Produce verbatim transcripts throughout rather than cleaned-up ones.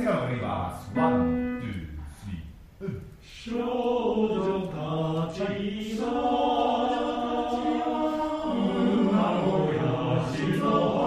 セカンドのバースワン、ツー、スリー。 少女たちが馬小屋しの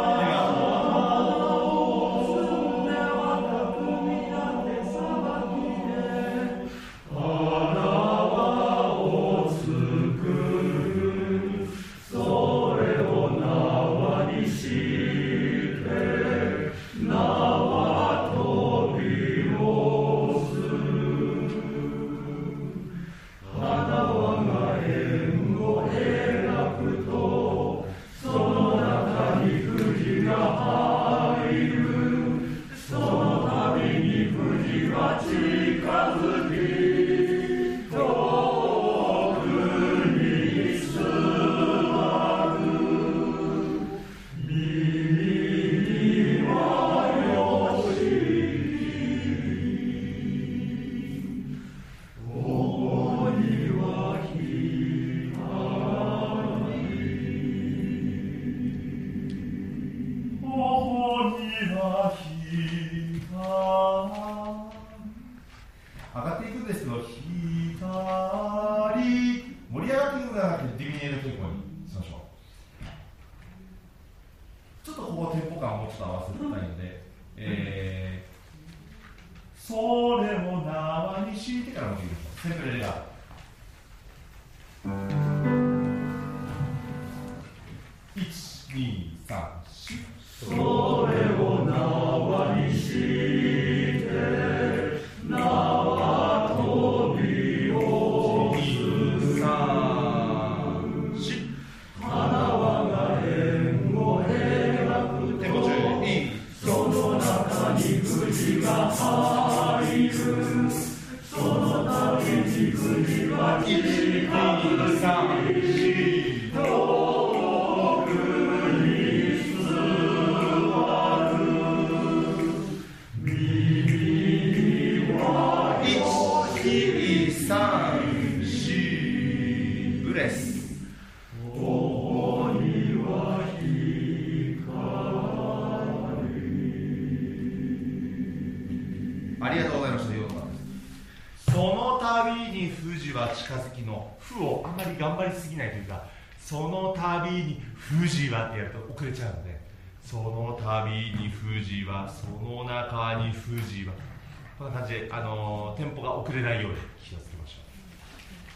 上がっていくんですけど、光、盛り上がっていくのではなくてディミネートテンポにしましょう。ちょっとここテンポ感をもうちょっと合わせたいので、えー、それを縄に敷いてからもいいですか。センプレレがいち、に、さん、よん。 それを縄に敷いて縄跳びをすさし花輪が円を描くテンポ中にいいその中に藤が入るそのために藤がいち、に、さん、よん。 遠くに座る耳はいち、に、さん、よん。ブレス。 ここにはありがとうございました。よかったです。その度に富士は近づきの「ふ」をあんまり頑張りすぎないというか、その度に富士はってやると遅れちゃうので、その度に富士は、その中に富士は、こんな感じで、あのー、テンポが遅れないように気をつけて